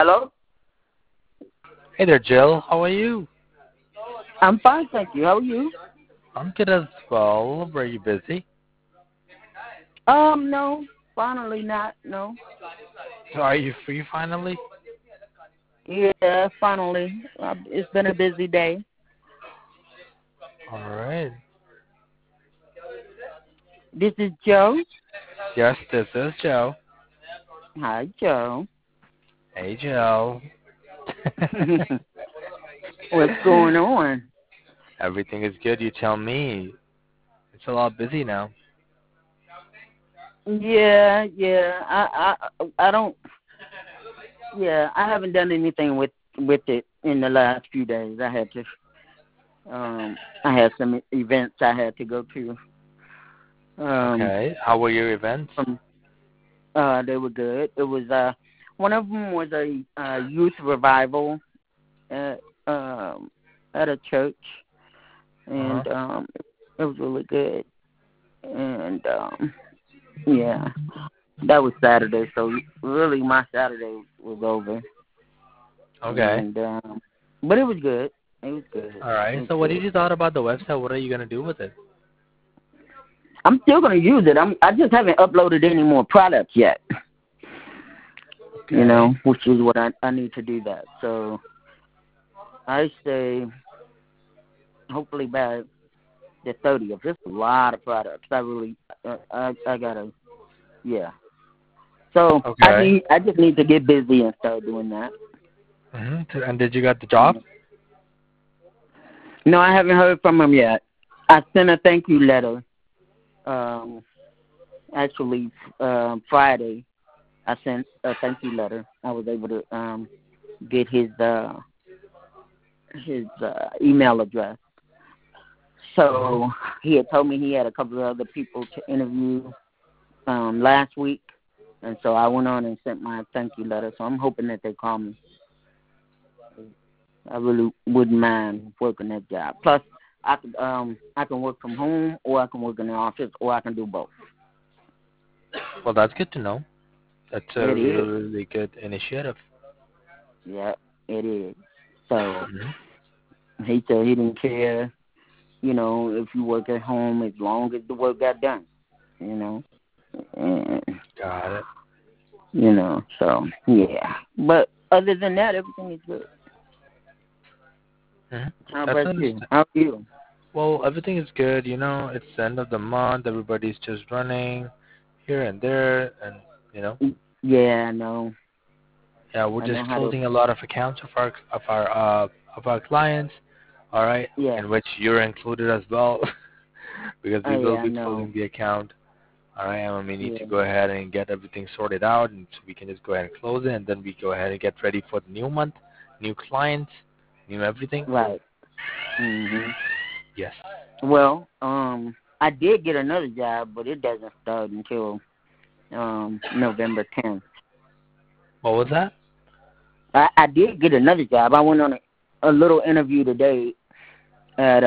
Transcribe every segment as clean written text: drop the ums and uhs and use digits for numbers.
Hello? Hey there, Jill. How are you? I'm fine, thank you. How are you? I'm good as well. Were you busy? No. Finally not, no. So are you free finally? Yeah, finally. It's been a busy day. All right. This is Joe. Yes, this is Joe. Hi, Joe. Hey, Jill. What's going on? Everything is good. You tell me. It's a lot busy now. Yeah. I don't. Yeah, I haven't done anything with it in the last few days. I had some events I had to go to. Okay. How were your events? They were good. It was one of them was a youth revival at at a church, and it was really good. And yeah, that was Saturday. So really, my Saturday was over. Okay. And but it was good. It was good. All It right. was So what did good. you thought about the website? What are you gonna do with it? I'm still gonna use it. I just haven't uploaded any more products yet. Okay. Which is what I need to do that. So I say hopefully by the 30th. It's a lot of products. I gotta, yeah. So Okay. I just need to get busy and start doing that. And did you get the job? No, I haven't heard from him yet. I sent a thank you letter. Um, actually, Friday, I sent a thank you letter. I was able to get his email address. So he had told me he had a couple of other people to interview last week, and so I went on and sent my thank you letter. So I'm hoping that they call me. I really wouldn't mind working that job. Plus, I can work from home, or I can work in the office, or I can do both. Well, that's good to know. That's a It is. really good initiative. Yeah, it is. So hmm he said he didn't care, if you work at home as long as the work got done, and Got it. so yeah. But other than that, everything is good. How That's about you? understand. How are you? Well, everything is good. It's the end of the month. Everybody's just running here and there, and you know, Yeah, I know. yeah, we're I just know how to. closing a lot of accounts of our clients. All right, Yeah. in which you're included as well, because Oh we will yeah, I be know. closing the account. All right, and we need Yeah. to go ahead and get everything sorted out, and so we can just go ahead and close it, and then we go ahead and get ready for the new month, new clients, new everything. Right. Mhm. Yes. Well, I did get another job, but it doesn't start until November 10th. What was that? I did get another job. I went on a little interview today at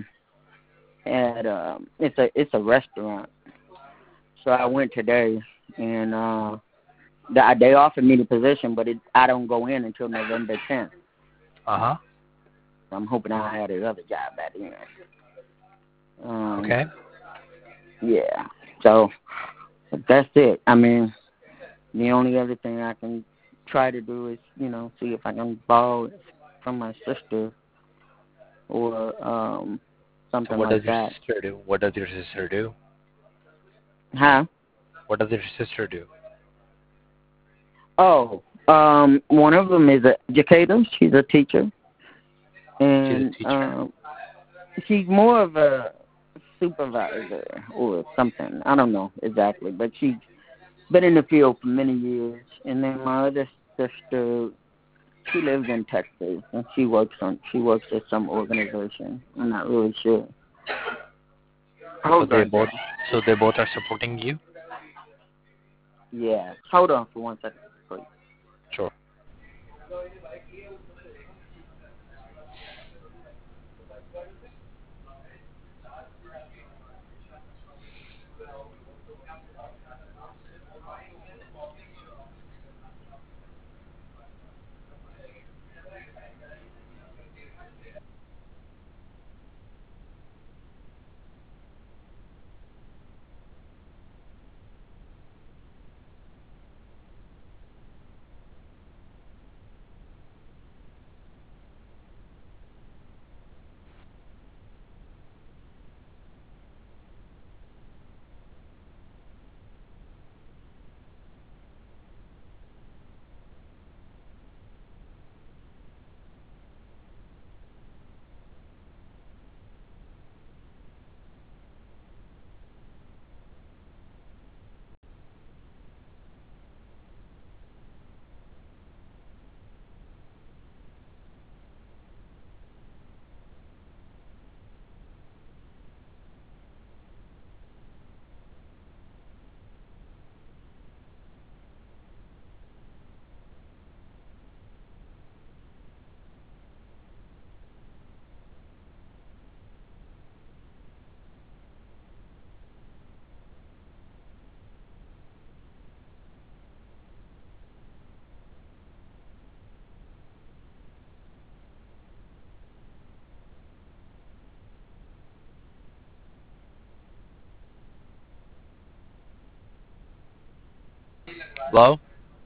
it's a restaurant. So I went today, and they offered me the position, but I don't go in until November 10th. Uh huh. So I'm hoping I'll have the other job by then. Okay. Yeah. So that's it. I mean, the only other thing I can try to do is, see if I can borrow it from my sister or So something what like does your that. sister do? What does your sister do? Huh? What does your sister do? Oh, one of them is an educator. She's a teacher, She's a and teacher. she's more of a supervisor or something. I don't know exactly, but she's been in the field for many years. And then my other sister, she lives in Texas, and she works at some organization. I'm not really sure. So Hold they on, both, Daddy. so they both are supporting you. Yeah. Hold on for 1 second, please. Sure. Hello?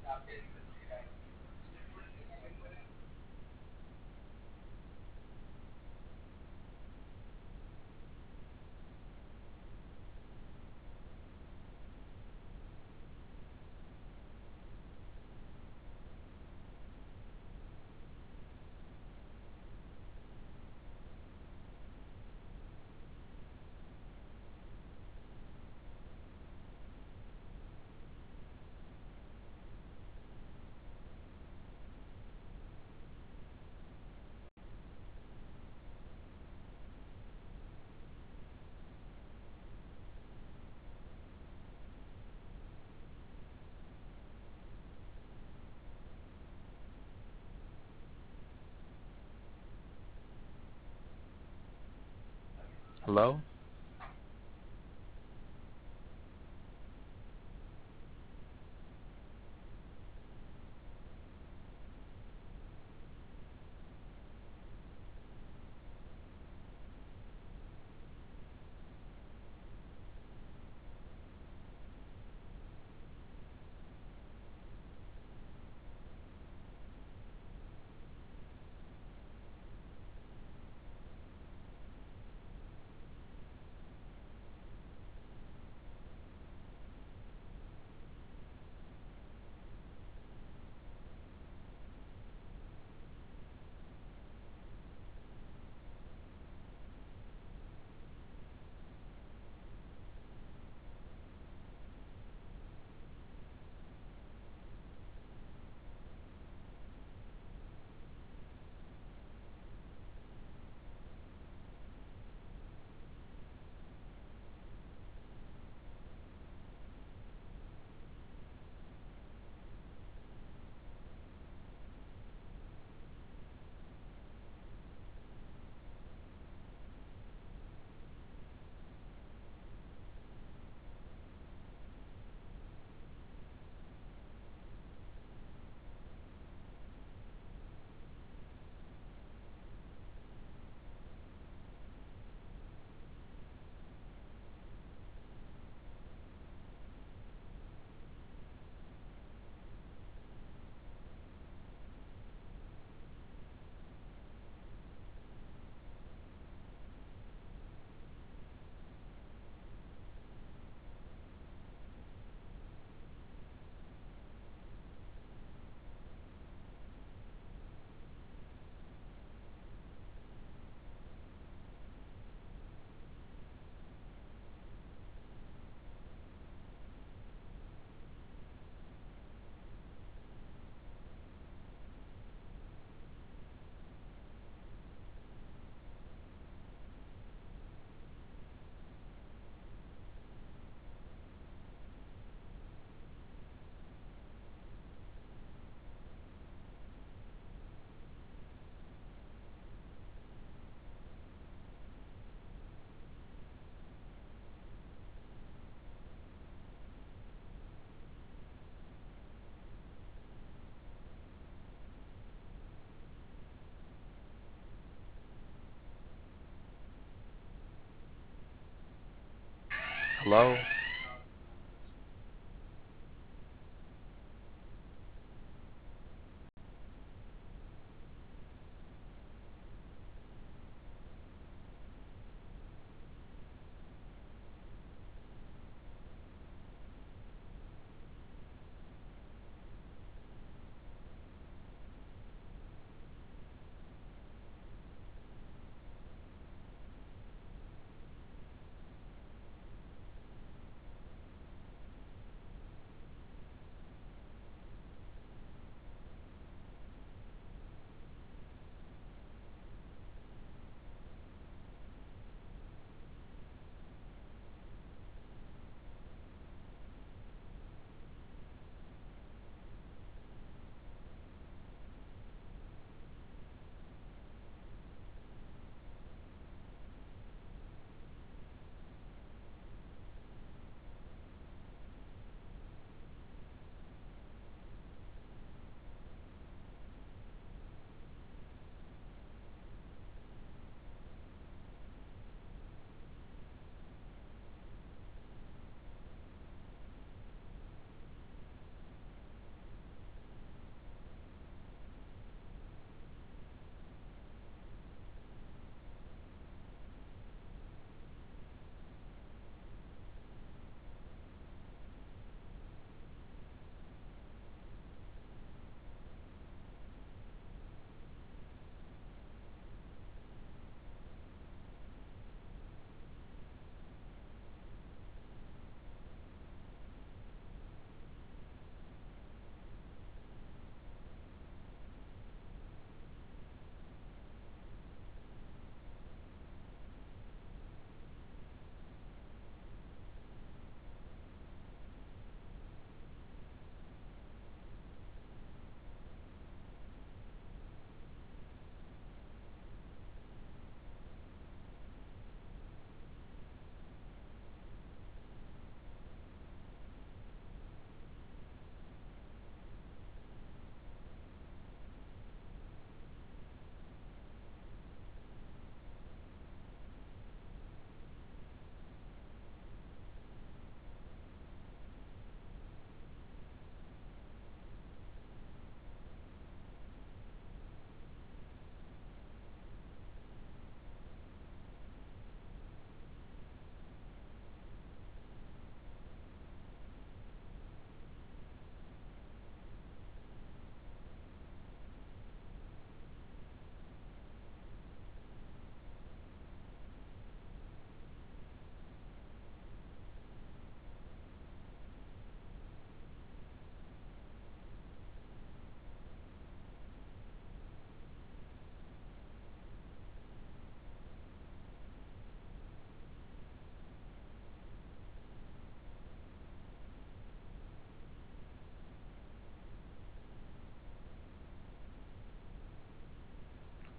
Hello? Hello?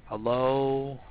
Hello.